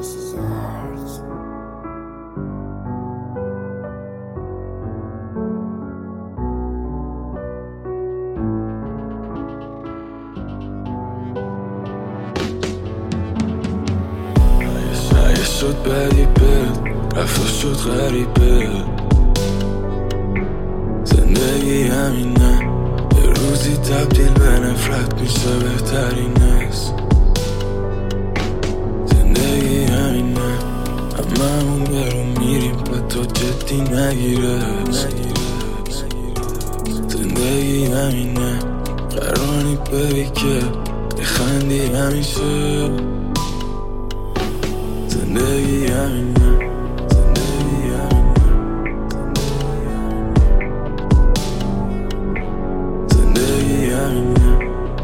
شد بدیبه رفت شد غریبه زندگی همینه یه روزی تبدیل به نفرت میشه بهترین است زندگی همینه هممون برون میریم و تو جدی نگیره زندگی همینه قرانی ببی که بخندی همیشه زندگی همینه زندگی همینه زندگی همینه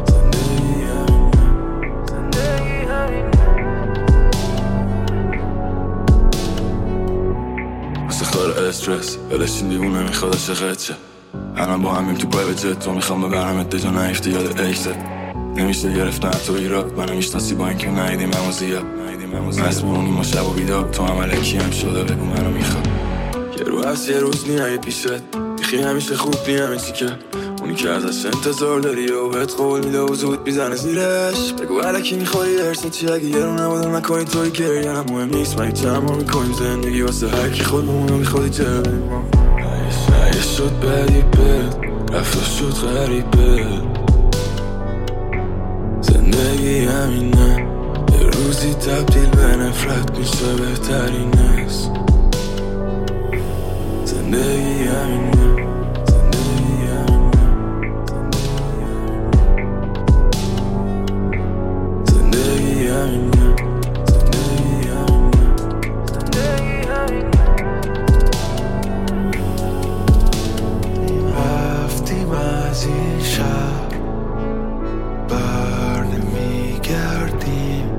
زندگی همینه واسه خار استرس ولشین دیوونه میخواد عشقت شه الان با همیم تو پرایوت جت تو میخوام ببرمت دجا نیفته یاد ایکست نمیشه گرفتن تو ایراد منو میشناسی با اینکه ندیدیم همو زیاد مسمونی ما شب و بیدار تو هم علکی هم شده بگو منو میخواد یه رو هست یه روز نی اگه پیشت بیخی همیشه خوب نی همه چی که اونی که ازش انتظار داری و بهت قول میده و زود میزنه زیرش بگو علکی میخوری درست چی اگه یه رو نباده نکنی توی گریه هم مهم نیست من چه هم میکنیم زندگی واسه هرکی خودمونو میخوادی چه یه شد بدیبه رفت شد غریبه زندگی همینه یه روزی تبدیل به نفرت میشه بهترین است زندگی همینه زندگی همینه زندگی همینه زندگی همینه زندگی همینه رفتیم از این شهر بر نمیگردیم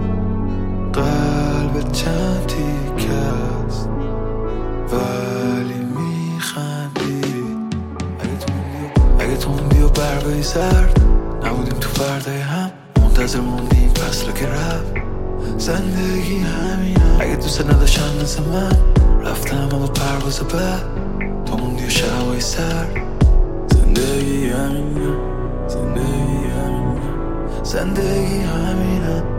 قلب چند تیکه است ولی میخندی اگه تو موندی و برگای زرد نبودیم تو فردای هم منتظر موندیم فصل که رفت زندگی همینه اگه دوست نداشتن مثل من رفتم اما پرواز بعد تو موندی و شبای سرد زندگی همینه زندگی همینه زندگی همینه